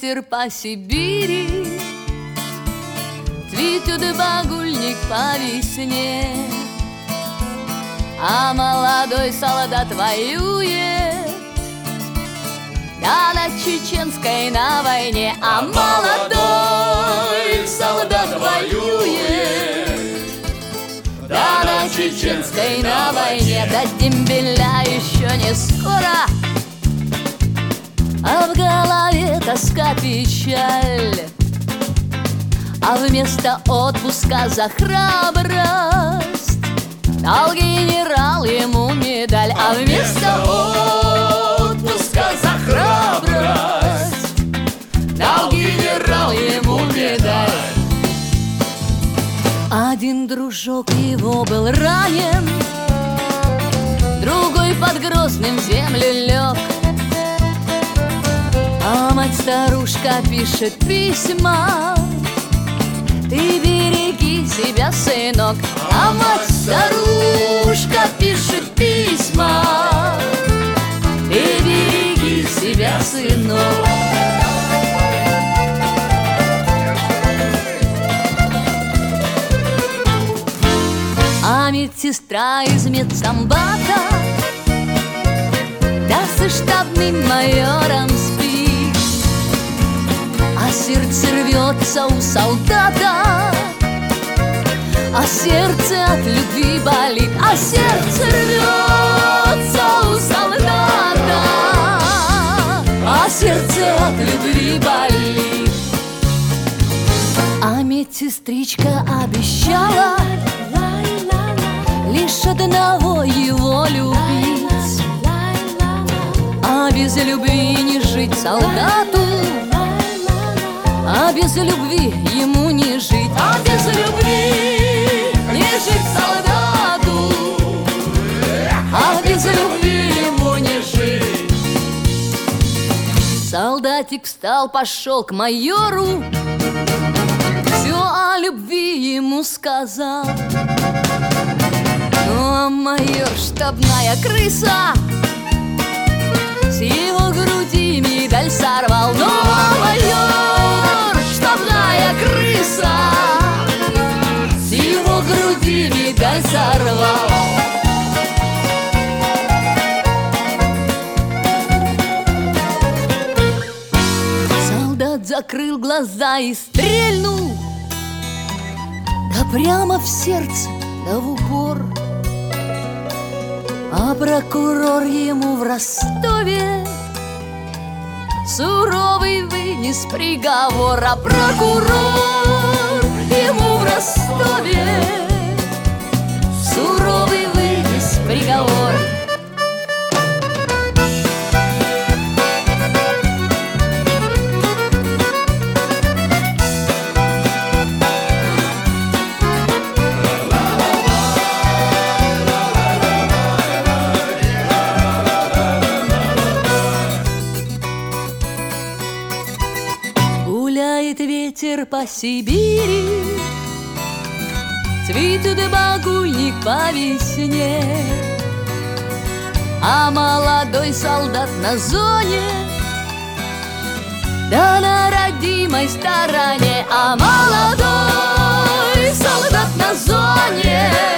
ветер по Сибири, цветет багульник по весне, а молодой солдат воюет, да на чеченской на войне, а молодой солдат воюет, да на чеченской на войне. До дембеля еще не скоро, а в голове тоска, печаль, а вместо отпуска за храбрость дал генерал ему медаль. А вместо отпуска за храбрость дал генерал ему медаль. Один дружок его был ранен, другой под Грозным в землю лег, а мать-старушка пишет письма: ты береги себя, сынок. А мать-старушка пишет письма: ты береги себя, сынок. А медсестра из медсамбата да со штабным майором спит, а сердце рвется у солдата, а сердце от любви болит, а сердце рвется у солдата, а сердце от любви болит. А медсестричка обещала лишь одного его любить, а без любви не жить солдату, а без любви ему не жить, а без любви не жить солдату, а без любви ему не жить. Солдатик встал, пошел к майору, все о любви ему сказал. Но майор, штабная крыса, с его груди медаль сорвал. Но майор, штабная крыса, с его груди медаль сорвал. Солдат закрыл глаза и стрельнул, да прямо в сердце, да в упор. А прокурор ему в Ростове суровый вынес приговор. А прокурор ему в Ростове суровый вынес приговор. Гуляет ветер по Сибири, цветет багульник по весне, а молодой солдат на зоне, да на родимой стороне, а молодой солдат на зоне,